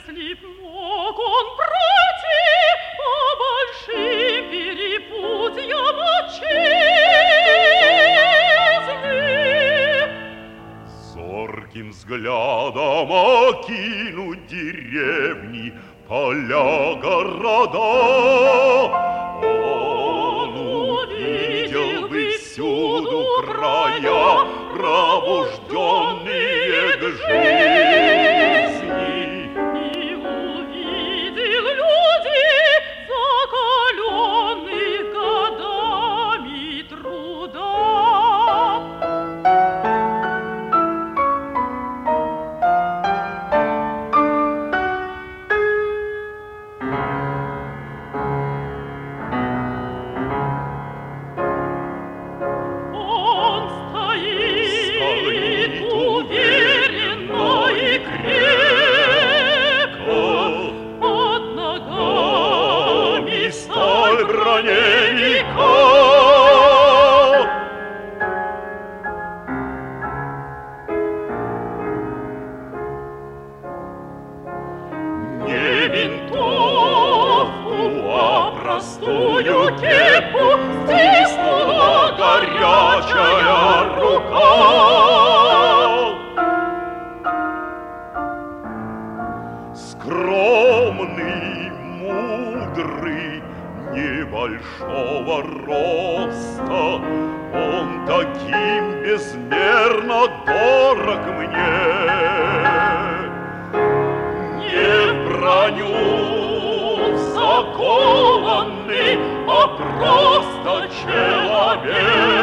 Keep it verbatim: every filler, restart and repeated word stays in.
Если б мог он пройти по большим перепутьям отчизны, зорким взглядом окинуть деревни, поля, города, он увидел бы всюду края, пробужденные к жизни. и увидел людей, закаленных годами труда. Он стоит уверенно и крепко, под ногами Сталь броневика, не винтовку, а простую кепу стиснула горячая рука. Скромный, мудрый, небольшого роста, он таким безмерно дорог мне. Не в броню закованный, а просто человек.